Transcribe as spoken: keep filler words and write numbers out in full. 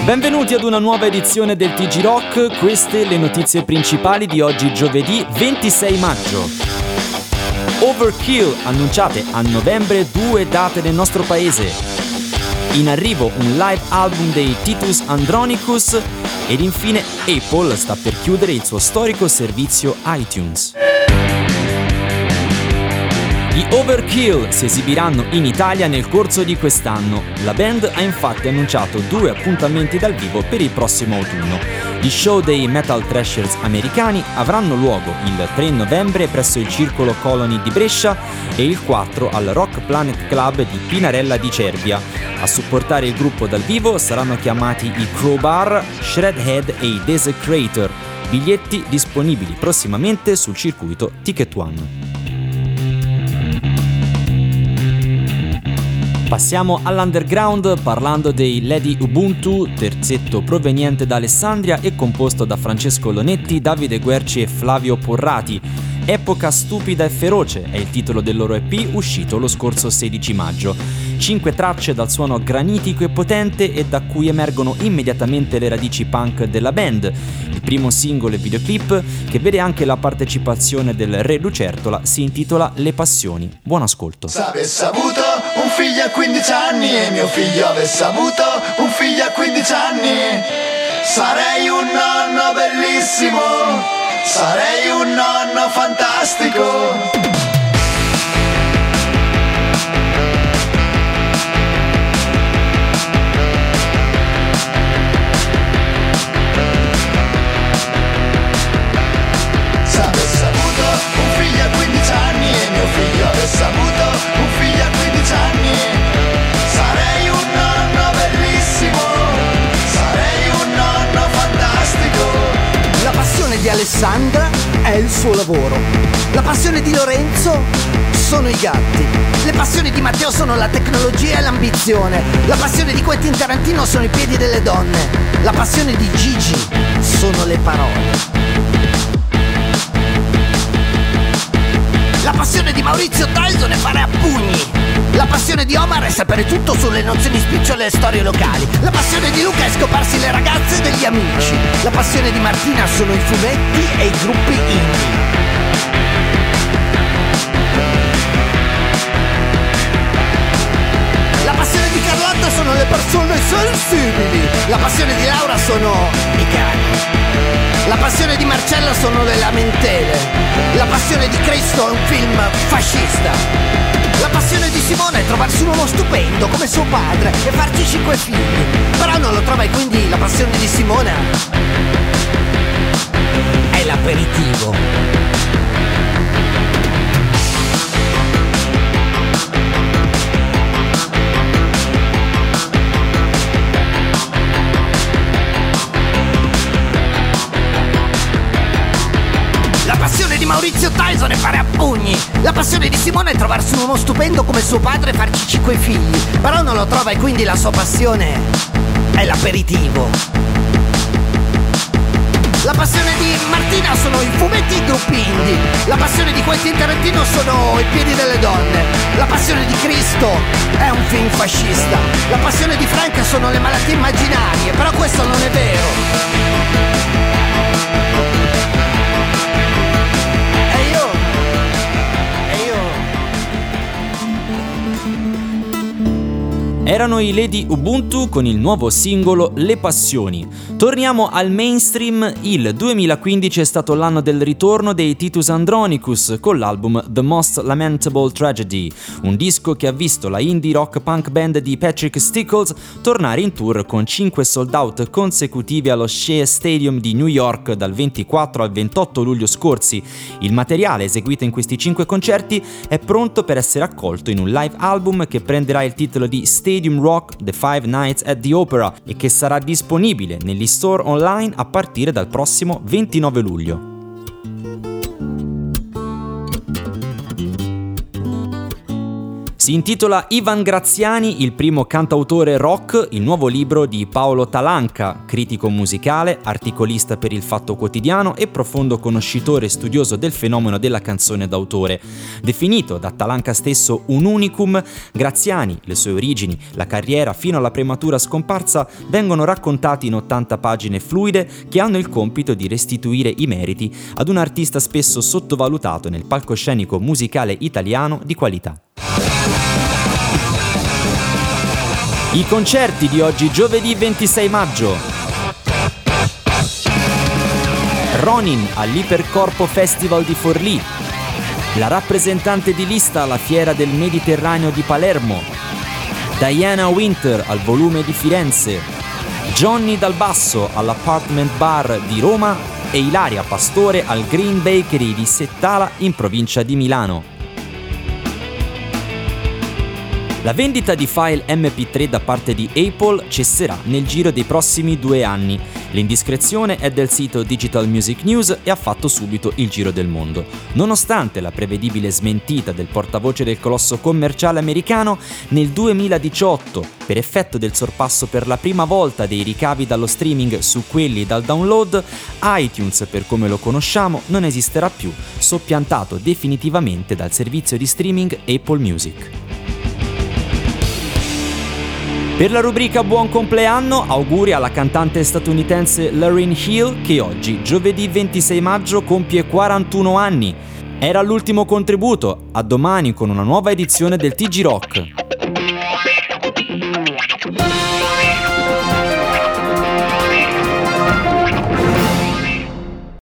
Benvenuti ad una nuova edizione del T G Rock, queste le notizie principali di oggi giovedì ventisei maggio. Overkill, annunciate a novembre due date nel nostro paese. In arrivo un live album dei Titus Andronicus ed infine Apple sta per chiudere il suo storico servizio iTunes. Gli Overkill si esibiranno in Italia nel corso di quest'anno. La band ha infatti annunciato due appuntamenti dal vivo per il prossimo autunno. Gli show dei Metal Thrashers americani avranno luogo il tre novembre presso il Circolo Colony di Brescia e il quattro al Rock Planet Club di Pinarella di Cervia. A supportare il gruppo dal vivo saranno chiamati i Crowbar, Shredhead e i Desecrator. Biglietti disponibili prossimamente sul circuito Ticket One. Passiamo all'underground parlando dei Lady Ubuntu, terzetto proveniente da Alessandria e composto da Francesco Lonetti, Davide Guerci e Flavio Porrati. Epoca stupida e feroce è il titolo del loro E P uscito lo scorso sedici maggio. Cinque tracce dal suono granitico e potente e da cui emergono immediatamente le radici punk della band. Il primo singolo e videoclip, che vede anche la partecipazione del Re Lucertola, si intitola Le Passioni. Buon ascolto. Se avessi avuto un figlio a quindici anni e mio figlio avesse avuto un figlio a quindici anni, sarei un nonno bellissimo, sarei un nonno fantastico. Se avessi avuto un figlio a quindici anni e mio figlio avesse avuto un figlio a quindici anni, sarei un nonno bellissimo, sarei un nonno fantastico. La passione di Alessandra è il suo lavoro. La passione di Lorenzo sono i gatti. Le passioni di Matteo sono la tecnologia e l'ambizione. La passione di Quentin Tarantino sono i piedi delle donne. La passione di Gigi sono le parole. La passione di Maurizio Tyson è fare a pugni. La passione di Omar è sapere tutto sulle nozioni spicciole e storie locali. La passione di Luca è scoparsi le ragazze degli amici. La passione di Martina sono i fumetti e i gruppi indie. La passione di Carlotta sono le persone sensibili. La passione di Laura sono i cani. La passione di Marcella sono le lamentele. La passione di Cristo è un film fascista. La passione di Simone è trovarsi un uomo stupendo come suo padre e farci cinque figli. Però non lo trova e quindi la passione di Simone è l'aperitivo. La passione di Maurizio Tyson è fare a pugni. La passione di Simone è trovarsi un uomo stupendo come suo padre e farci cinque figli. Però non lo trova e quindi la sua passione è l'aperitivo. La passione di Martina sono i fumetti e i gruppi indie. La passione di Quentin Tarantino sono i piedi delle donne. La passione di Cristo è un film fascista. La passione di Frank sono le malattie immaginarie. Però questo non è vero. Erano i Lady Ubuntu con il nuovo singolo Le Passioni. Torniamo al mainstream. Il duemilaquindici è stato l'anno del ritorno dei Titus Andronicus con l'album The Most Lamentable Tragedy, un disco che ha visto la indie rock punk band di Patrick Stickles tornare in tour con cinque sold out consecutivi allo Shea Stadium di New York dal ventiquattro al ventotto luglio scorsi. Il materiale eseguito in questi cinque concerti è pronto per essere accolto in un live album che prenderà il titolo di Stadium Rock The Five Nights at the Opera e che sarà disponibile negli store online a partire dal prossimo ventinove luglio. Si intitola Ivan Graziani, il primo cantautore rock, il nuovo libro di Paolo Talanca, critico musicale, articolista per Il Fatto Quotidiano e profondo conoscitore e studioso del fenomeno della canzone d'autore. Definito da Talanca stesso un unicum, Graziani, le sue origini, la carriera fino alla prematura scomparsa vengono raccontati in ottanta pagine fluide che hanno il compito di restituire i meriti ad un artista spesso sottovalutato nel palcoscenico musicale italiano di qualità. I concerti di oggi giovedì ventisei maggio. Ronin all'Ipercorpo Festival di Forlì. La rappresentante di lista alla Fiera del Mediterraneo di Palermo. Diana Winter al Volume di Firenze. Johnny Dal Basso all'Apartment Bar di Roma e Ilaria Pastore al Green Bakery di Settala in provincia di Milano. La vendita di file emme pi tre da parte di Apple cesserà nel giro dei prossimi due anni. L'indiscrezione è del sito Digital Music News e ha fatto subito il giro del mondo. Nonostante la prevedibile smentita del portavoce del colosso commerciale americano, nel duemiladiciotto, per effetto del sorpasso per la prima volta dei ricavi dallo streaming su quelli dal download, iTunes, per come lo conosciamo, non esisterà più, soppiantato definitivamente dal servizio di streaming Apple Music. Per la rubrica Buon compleanno, auguri alla cantante statunitense Lauryn Hill che oggi, giovedì ventisei maggio, compie quarantuno anni. Era l'ultimo contributo, a domani con una nuova edizione del T G Rock.